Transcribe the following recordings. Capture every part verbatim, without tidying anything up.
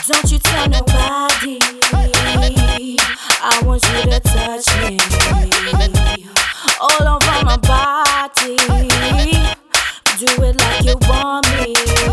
Don't you tell nobody. I want you to touch me all over my body. Do it like you want me.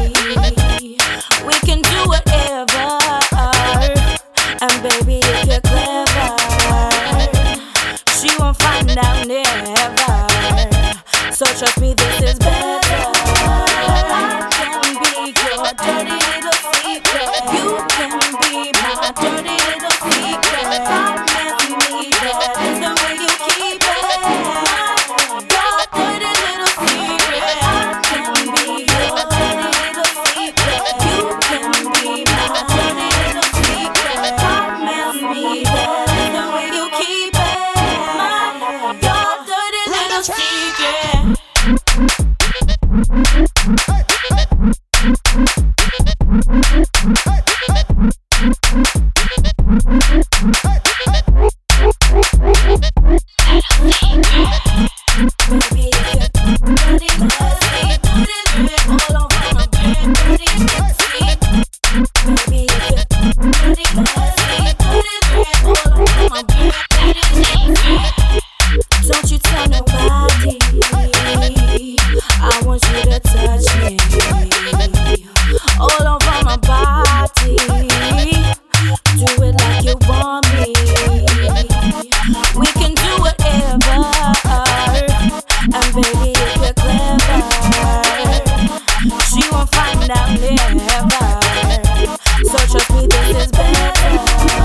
We can do whatever. And baby, if you're clever, she won't find out never. So trust me, this is better. I can be your dirty little secret. You can be my dirty little secret. Promise me that is the way you keep it. Your dirty little secret. I can be your dirty little secret. You can be my dirty little secret. Promise me that is the way you keep it. Your dirty little secret. Don't you tell nobody. I want you to touch me all over my body. Do it like you want me. We can do whatever. And baby, if you're clever, she won't find out never. So trust me, this is better.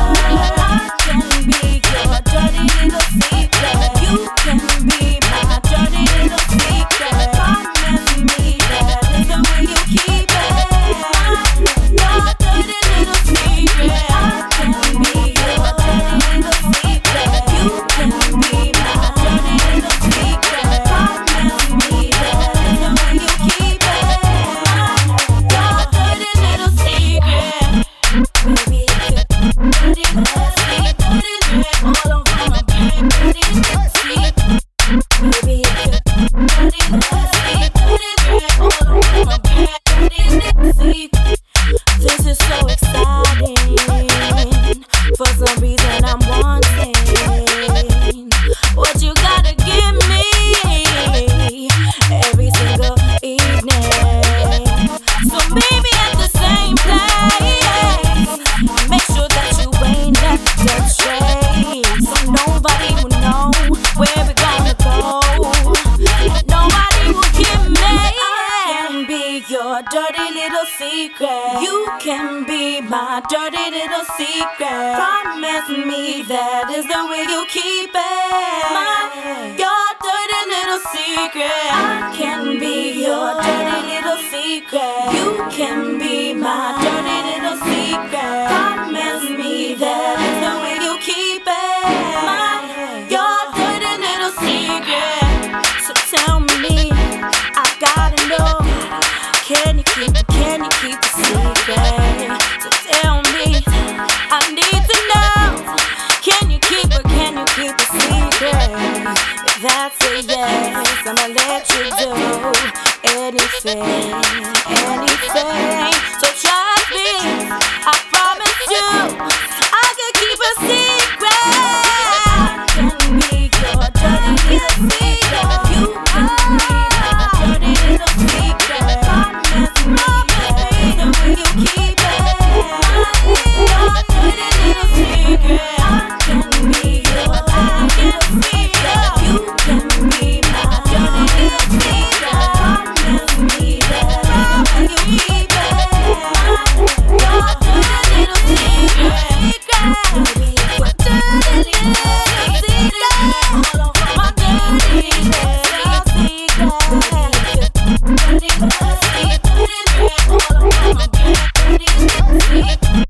I can be your dirty little secret. You can be my dirty little secret. Promise me that is the way you keep it. Your dirty little secret. I can be your dirty little secret. You can be my dirty little secret. Promise me that is the way you keep it. Your dirty little secret. Baby, if you're dirty little secret, all over my brain, dirty little secret. Baby, if you're dirty little secret, all over my brain, dirty little secret. This is so exciting. For some reason I'm wanting what you gotta give me every single evening. So maybe at the same place, make sure that you ain't left astray. So nobody will know where we're gonna go. Nobody will give me. I can be your dirty little secret. You can be my dirty little secret. Promise me that is the way you keep it. My, your dirty little secret. I can be your dirty little secret. You can be my dirty little secret. Promise me that is the way you keep it. My, your dirty little secret. So tell me, I gotta know. Can you keep it? Can you keep the secret? So tell me, I need to know. Can you keep it? Can you keep the secret? If that's a yes, I'ma let you do anything, anything. So trust me, I promise you, I can keep a secret. I can be your dirty little secret. You can be my dirty little secret. Promise me that the way you keep it. Your dirty little secret. I can be your dirty little secret. You can be my dirty little secret. Promise me that the way you keep it. Your dirty little secret. Baby, your dirty little secret. All over my dirty little secret. Dirty little secret. All over my dirty little secret.